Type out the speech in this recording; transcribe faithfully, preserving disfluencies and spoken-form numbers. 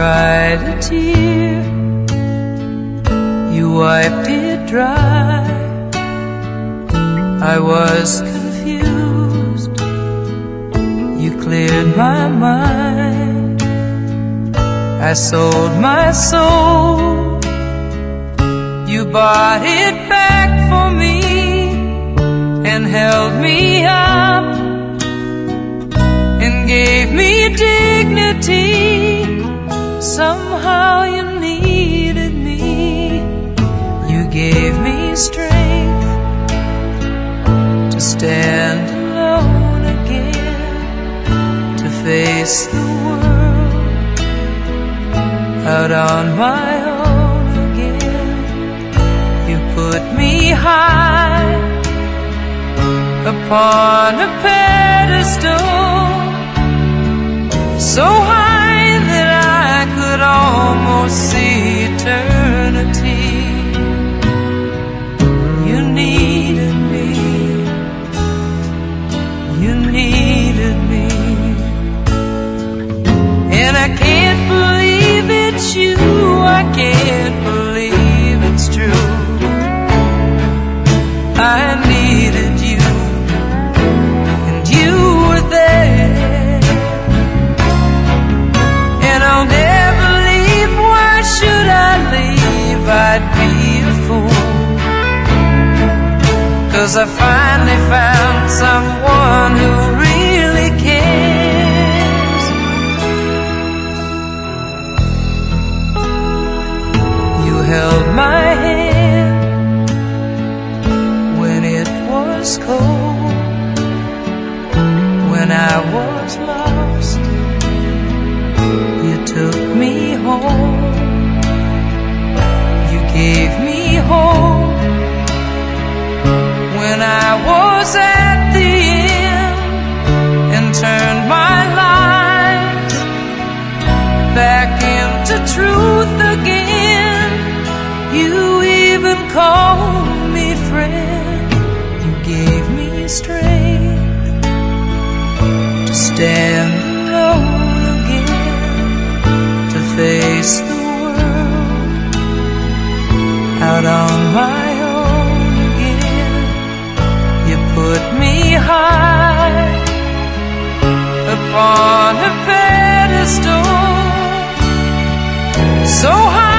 cried a tear, you wiped it dry. I was confused, you cleared my mind. I sold my soul, you bought it back for me and held me up and gave me dignity. Somehow you needed me, you gave me strength to stand alone again, to face the world out on my own again. You put me high upon a pedestal, so high that I could almost see eternity. You needed me, you needed me, and I can't believe it's you, I can't believe it's true. I needed you, and you were there, and I'll never leave. Why should I leave? I'd be a fool, 'cause I finally found someone who really cares. You held my hand when it was cold, when I was lost. You took me home, you gave me hope when I was at the end, and turned my life back into truth again. You even called me friend, you gave me strength to stand alone again, to face the world out on my own again. You put me high upon a pedestal, so high